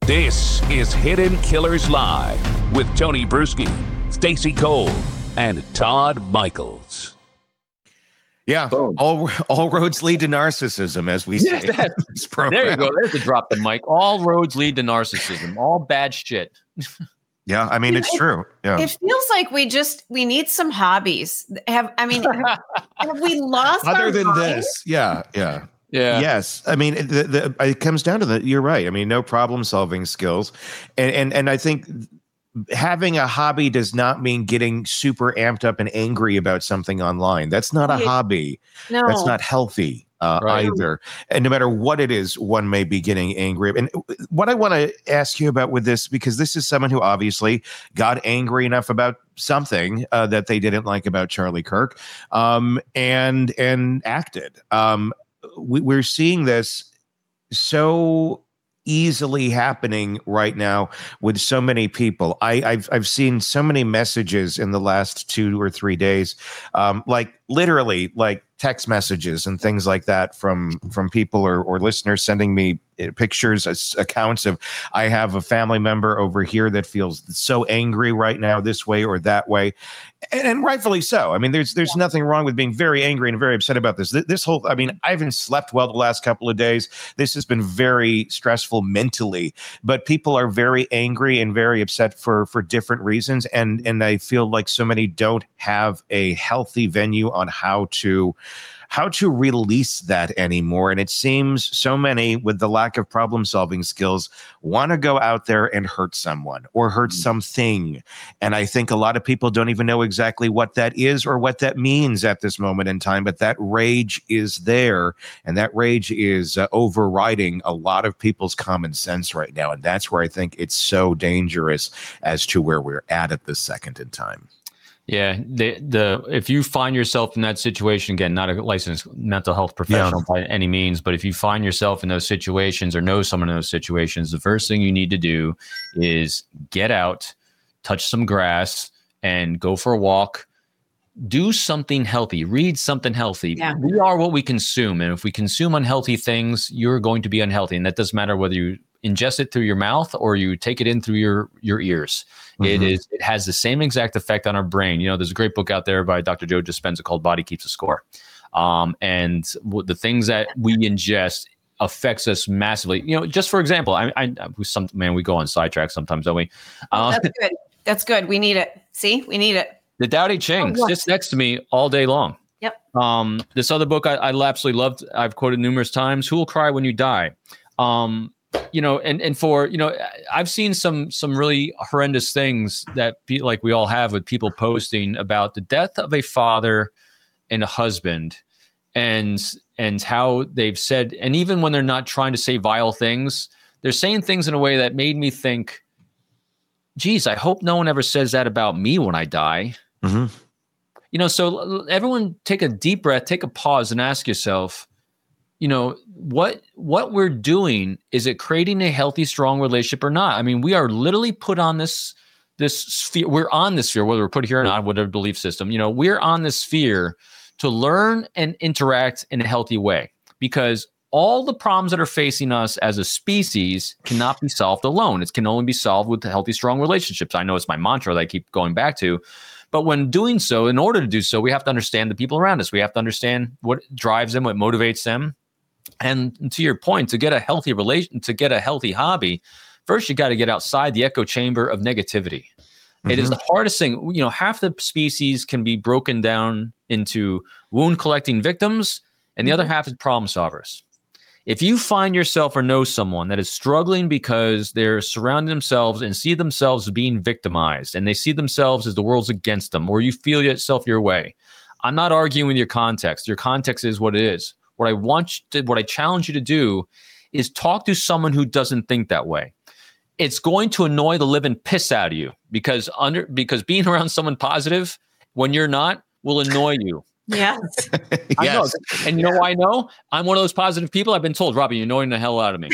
This is Hidden Killers Live with Tony Bruschi, Stacey Cole, and Todd Michaels. Yeah, all roads lead to narcissism, as we say. This program. There you go. There's the drop the mic. All roads lead to narcissism. All bad shit. Yeah, I mean, it's true. Yeah. It feels like we need some hobbies. Have we lost other than minds? this? Yeah. Yeah. Yes. I mean, it comes down to you're right. I mean, no problem solving skills. And I think having a hobby does not mean getting super amped up and angry about something online. That's not a hobby. No. That's not healthy either. And no matter what it is, one may be getting angry. And what I want to ask you about with this, because this is someone who obviously got angry enough about something that they didn't like about Charlie Kirk and acted. We're seeing this so easily happening right now with so many people. I've seen so many messages in the last 2 or 3 days, like literally like text messages and things like that from people or listeners sending me pictures, accounts of, I have a family member over here that feels so angry right now this way or that way. And rightfully so. I mean, there's nothing wrong with being very angry and very upset about this. This whole, I mean, I haven't slept well the last couple of days. This has been very stressful mentally, but people are very angry and very upset for different reasons. And I feel like so many don't have a healthy venue on how to release that anymore. And it seems so many, with the lack of problem solving skills, want to go out there and hurt someone or hurt something. And I think a lot of people don't even know exactly what that is or what that means at this moment in time. But that rage is there, and that rage is overriding a lot of people's common sense right now. And that's where I think it's so dangerous as to where we're at this second in time. Yeah, if you find yourself in that situation, again, not a licensed mental health professional by any means, but if you find yourself in those situations or know someone in those situations, the first thing you need to do is get out, touch some grass, and go for a walk. Do something healthy. Read something healthy. Yeah. We are what we consume, and if we consume unhealthy things, you're going to be unhealthy, and that doesn't matter whether you ingest it through your mouth or you take it in through your ears. Mm-hmm. It has the same exact effect on our brain. You know, there's a great book out there by Dr. Joe Dispenza called Body Keeps a Score. And the things that we ingest affects us massively. You know, just for example, we go on sidetrack sometimes, don't we? That's good. That's good. We need it. See, we need it. The Tao Te Ching sits next to me all day long. Yep. This other book I absolutely loved, I've quoted numerous times, Who Will Cry When You Die? You know, and for, you know, I've seen some really horrendous things that like we all have with people posting about the death of a father and a husband and how they've said, and even when they're not trying to say vile things, they're saying things in a way that made me think, geez, I hope no one ever says that about me when I die. Mm-hmm. You know, so everyone take a deep breath, take a pause and ask yourself, you know, what we're doing, is it creating a healthy, strong relationship or not? I mean, we are literally put on this sphere. We're on this sphere, whether we're put here or not, whatever belief system, you know, we're on this sphere to learn and interact in a healthy way, because all the problems that are facing us as a species cannot be solved alone. It can only be solved with healthy, strong relationships. I know it's my mantra that I keep going back to. But when doing so, in order to do so, we have to understand the people around us. We have to understand what drives them, what motivates them. And to your point, to get a healthy to get a healthy hobby, first you got to get outside the echo chamber of negativity. Mm-hmm. It is the hardest thing. You know, half the species can be broken down into wound collecting victims, and the other half is problem solvers. If you find yourself or know someone that is struggling because they're surrounding themselves and see themselves being victimized, and they see themselves as the world's against them, or you feel yourself your way, I'm not arguing with your context. Your context is what it is. What I challenge you to do is talk to someone who doesn't think that way. It's going to annoy the living piss out of you because being around someone positive when you're not will annoy you. Yeah. I know. And you know why I know? I'm one of those positive people. I've been told, Robbie, you're annoying the hell out of me.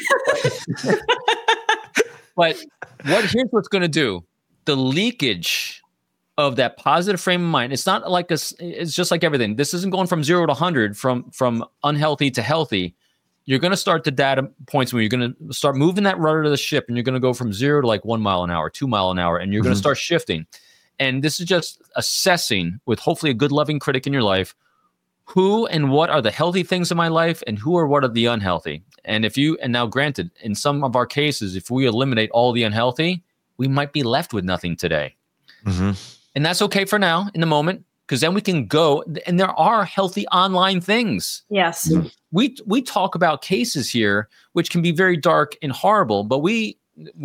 But here's what's going to do. The leakage of that positive frame of mind. It's not like it's just like everything. This isn't going from 0 to 100, from unhealthy to healthy. you're going to start the data points when you're going to start moving that rudder of the ship, and you're going to go from 0 to like 1 mile an hour, 2 mile an hour, and you're going to start shifting. And this is just assessing with hopefully a good loving critic in your life, who and what are the healthy things in my life and who or what are the unhealthy. And now granted, in some of our cases, if we eliminate all the unhealthy, we might be left with nothing today. And that's okay for now in the moment, because then we can go, and there are healthy online things. Yes. We talk about cases here, which can be very dark and horrible, but we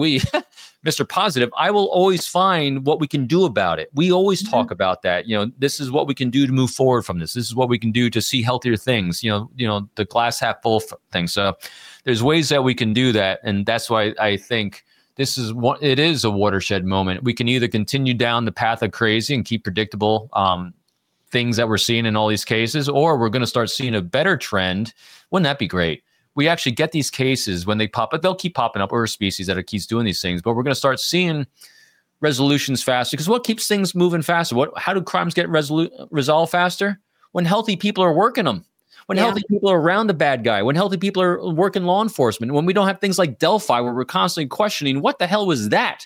Mr. Positive, I will always find what we can do about it. We always talk about that. This is what we can do to move forward from this. This is what we can do to see healthier things, the glass half full thing. So there's ways that we can do that. And that's why I think it is a watershed moment. We can either continue down the path of crazy and keep predictable things that we're seeing in all these cases, or we're going to start seeing a better trend. Wouldn't that be great? We actually get these cases when they pop up. They'll keep popping up. We're a species that keeps doing these things, but we're going to start seeing resolutions faster. Because what keeps things moving faster? How do crimes get resolved faster? When healthy people are working them. When healthy people are around the bad guy. When healthy people are working law enforcement. When we don't have things like Delphi, where we're constantly questioning what the hell was that?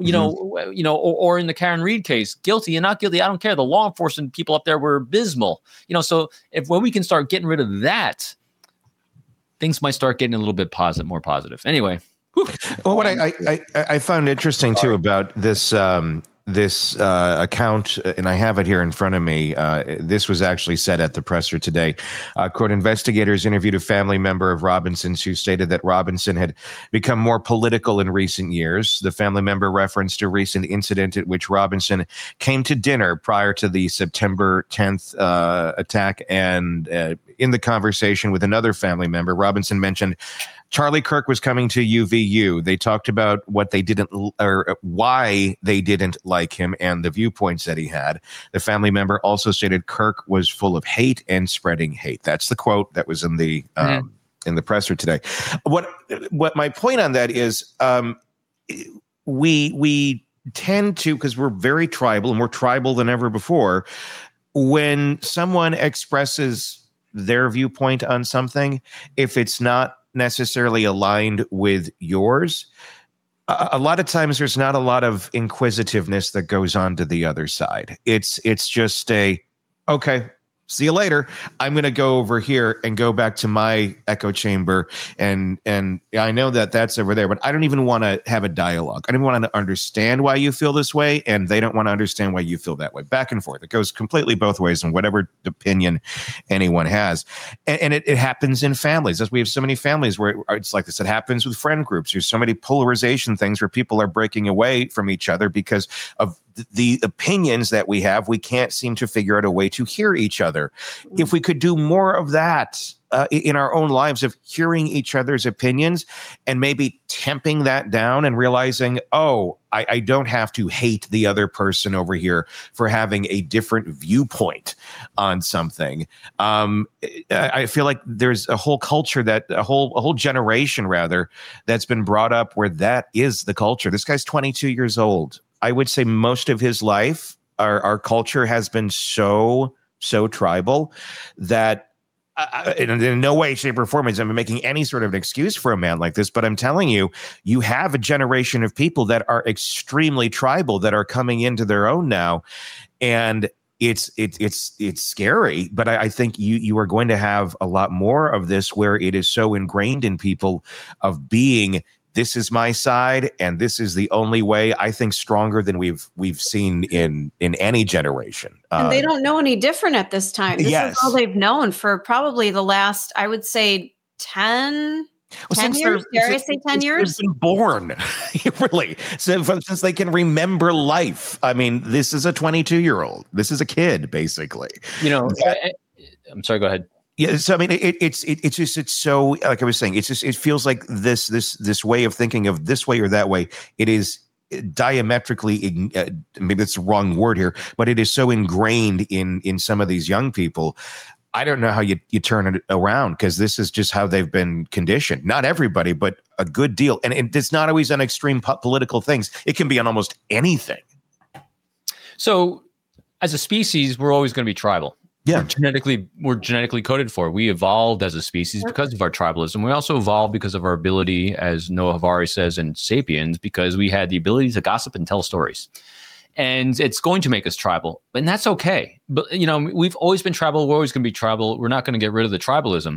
Or in the Karen Reed case, guilty and not guilty, I don't care. The law enforcement people up there were abysmal. So when we can start getting rid of that, things might start getting a little bit more positive. Anyway. Well, what I found interesting too about this account, and I have it here in front of me. This was actually said at the presser today. Quote, investigators interviewed a family member of Robinson's who stated that Robinson had become more political in recent years. The family member referenced a recent incident at which Robinson came to dinner prior to the September 10th attack. And in the conversation with another family member, Robinson mentioned Charlie Kirk was coming to UVU. They talked about what they didn't, or why they didn't like him and the viewpoints that he had. The family member also stated Kirk was full of hate and spreading hate. That's the quote that was in the presser today. What my point on that is, we tend to, because we're very tribal and more tribal than ever before, when someone expresses their viewpoint on something, if it's not necessarily aligned with yours, a lot of times there's not a lot of inquisitiveness that goes on to the other side. It's just okay, see you later. I'm going to go over here and go back to my echo chamber. And I know that that's over there, but I don't even want to have a dialogue. I don't want to understand why you feel this way. And they don't want to understand why you feel that way. Back and forth. It goes completely both ways in whatever opinion anyone has. And it happens in families. As we have so many families where it's like this. It happens with friend groups. There's so many polarization things where people are breaking away from each other because of the opinions that we have. We can't seem to figure out a way to hear each other. If we could do more of that in our own lives, of hearing each other's opinions and maybe temping that down and realizing, I don't have to hate the other person over here for having a different viewpoint on something. I feel like there's a whole culture a whole generation rather, that's been brought up where that is the culture. This guy's 22 years old. I would say most of his life, our culture has been so tribal that in no way, shape, or form is I'm making any sort of an excuse for a man like this. But I'm telling you, you have a generation of people that are extremely tribal that are coming into their own now. And it's scary, but I think you are going to have a lot more of this where it is so ingrained in people of being, this is my side, and this is the only way. I think stronger than we've seen in any generation. And they don't know any different at this time. This is all they've known for probably the last, I would say, 10 years. Dare I say 10 years? Been born, really. So since they can remember life. I mean, this is a 22-year-old. This is a kid, basically. I'm sorry. Go ahead. Yeah, so I mean, it's so, like I was saying, it feels like this way of thinking of this way or that way. It is diametrically, maybe that's the wrong word here, but it is so ingrained in some of these young people. I don't know how you turn it around, because this is just how they've been conditioned. Not everybody, but a good deal, and it's not always on extreme political things. It can be on almost anything. So, as a species, we're always going to be tribal. Yeah, we're genetically coded for. We evolved as a species because of our tribalism. We also evolved because of our ability, as Noah Harari says in Sapiens, because we had the ability to gossip and tell stories. And it's going to make us tribal, and that's okay. But we've always been tribal. We're always going to be tribal. We're not going to get rid of the tribalism.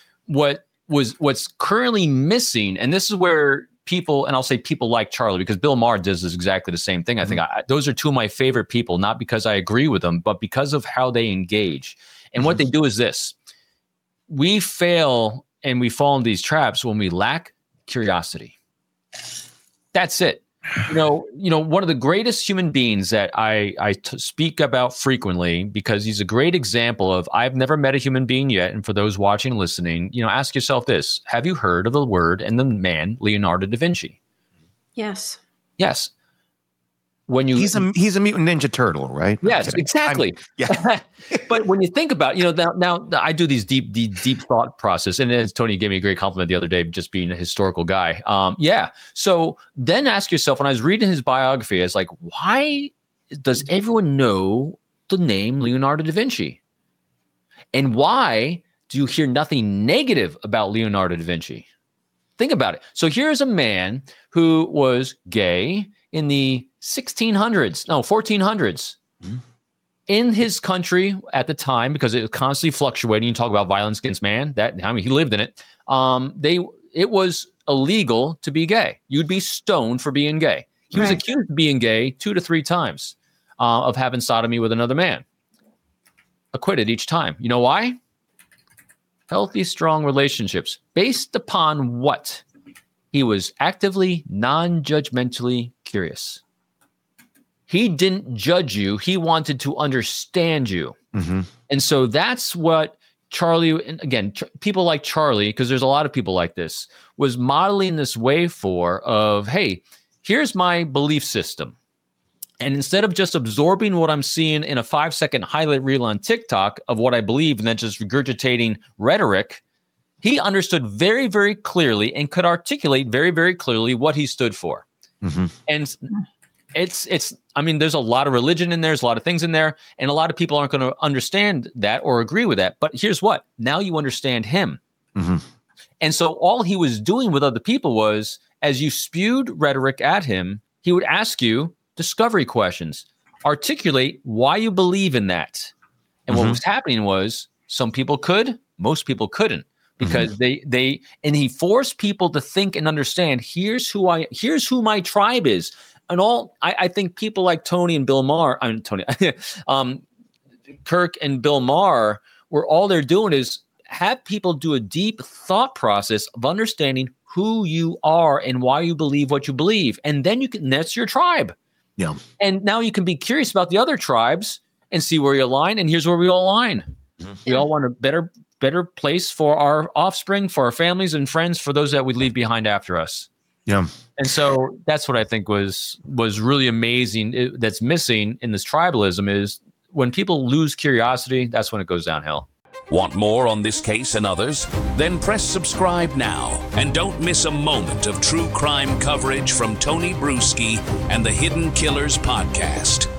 What's currently missing, and this is where people, and I'll say people like Charlie, because Bill Maher does this exactly the same thing. I think those are two of my favorite people, not because I agree with them, but because of how they engage. And what they do is this: we fail and we fall into these traps when we lack curiosity. That's it. One of the greatest human beings that I speak about frequently, because he's a great example of, I've never met a human being yet. And for those watching and listening, ask yourself this: have you heard of the word and the man, Leonardo da Vinci? Yes. Yes. He's a mutant ninja turtle, right? Yes, exactly. Yeah. But when you think about, now I do these deep thought process, and as Tony gave me a great compliment the other day, just being a historical guy. So then ask yourself, when I was reading his biography, I was like, why does everyone know the name Leonardo da Vinci? And why do you hear nothing negative about Leonardo da Vinci? Think about it. So here's a man who was gay in the 1400s. Mm-hmm. In his country at the time, because it was constantly fluctuating. You talk about violence against man. He lived in it. It was illegal to be gay. You'd be stoned for being gay. He was accused of being gay 2 to 3 times, of having sodomy with another man. Acquitted each time. You know why? Healthy, strong relationships. Based upon what? He was actively, non-judgmentally curious. He didn't judge you. He wanted to understand you. Mm-hmm. And so that's what Charlie, and again, people like Charlie, because there's a lot of people like this, was modeling this way of, hey, here's my belief system. And instead of just absorbing what I'm seeing in a 5-second highlight reel on TikTok of what I believe and then just regurgitating rhetoric, he understood very, very clearly and could articulate very, very clearly what he stood for. Mm-hmm. And there's a lot of religion in there. There's a lot of things in there. And a lot of people aren't going to understand that or agree with that. But here's what. Now you understand him. Mm-hmm. And so all he was doing with other people was, as you spewed rhetoric at him, he would ask you discovery questions. Articulate why you believe in that. And what was happening was, some people could, most people couldn't. Because he forced people to think and understand, here's who my tribe is. And I think people like Tony and Bill Maher, Kirk and Bill Maher, where all they're doing is have people do a deep thought process of understanding who you are and why you believe what you believe. And then that's your tribe. Yeah. And now you can be curious about the other tribes and see where you align. And here's where we all align. Mm-hmm. We all want a better place for our offspring, for our families and friends, for those that we leave behind after us. Yeah. And so that's what I think was really amazing. That's missing in this tribalism is when people lose curiosity, that's when it goes downhill. Want more on this case and others? Then press subscribe now and don't miss a moment of true crime coverage from Tony Bruschi and the Hidden Killers podcast.